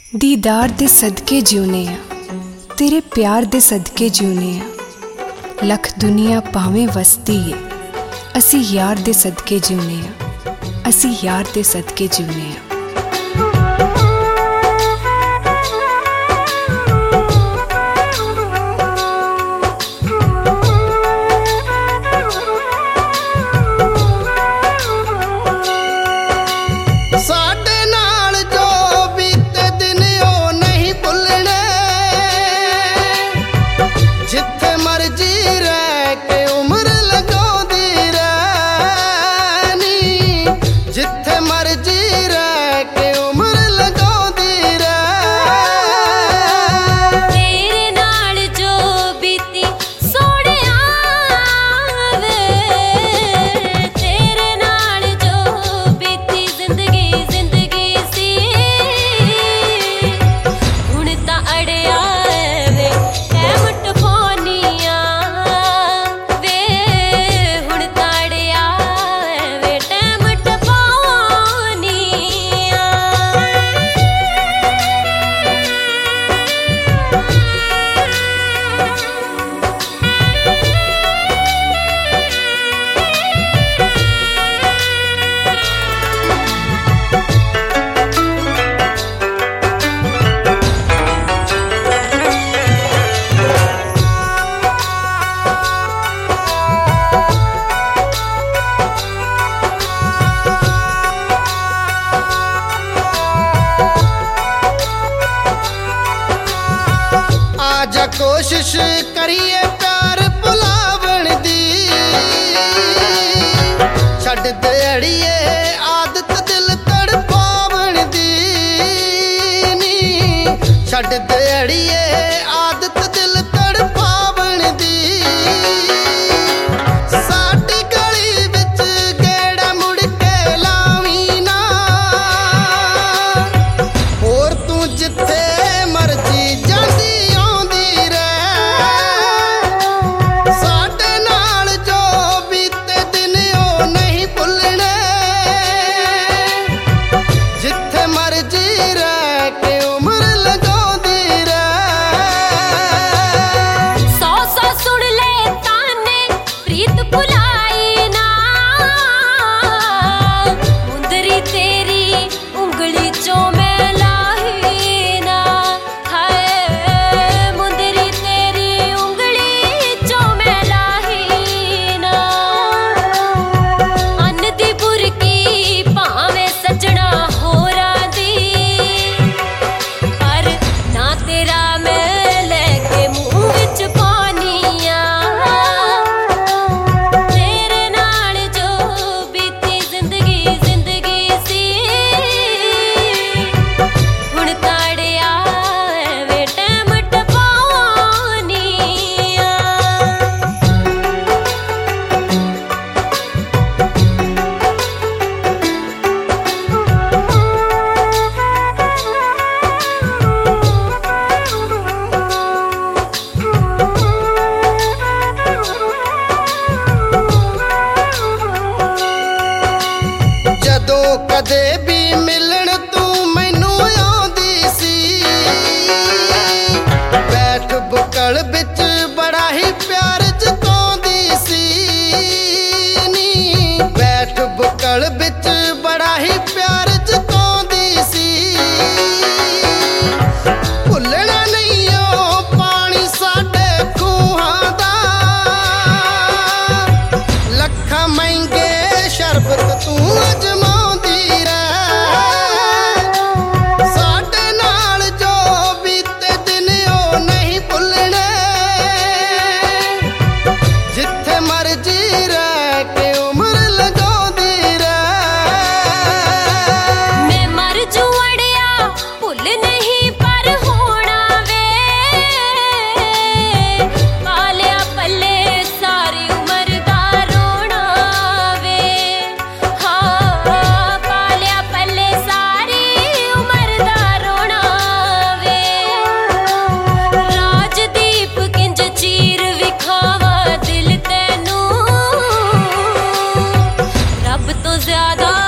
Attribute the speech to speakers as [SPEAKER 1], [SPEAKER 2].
[SPEAKER 1] दीदार दे सदके जिउने आ, तेरे प्यार दे सदके जिउने आ। लख दुनिया भावें वसदी है, असी यार दे सदके जिउने आ, असी यार दे सदके जिउने आ।
[SPEAKER 2] कोशिश करिए प्यार भुलावन दी, छड़ दे अड़िए आदत दिल तड़पावन दी नी, छड़ दे अड़िए आदत दिल तड़पावन दी। साडी गली विच गेड़ा मुड़ के लावी ना, होर तू जिथे मर्जी जांदी कदे भी मिलन तू मैनू आंदी सी, बैठ बुकल बिच बड़ा ही प्यार जतांदी सी नी, बैठ बुकल बिच बड़ा ही प्यार जतांदी सी। भुलना नहीं ओ पानी साडे खूहां दा, लखां महंगे शरबत तू अजमा
[SPEAKER 3] ज्यादा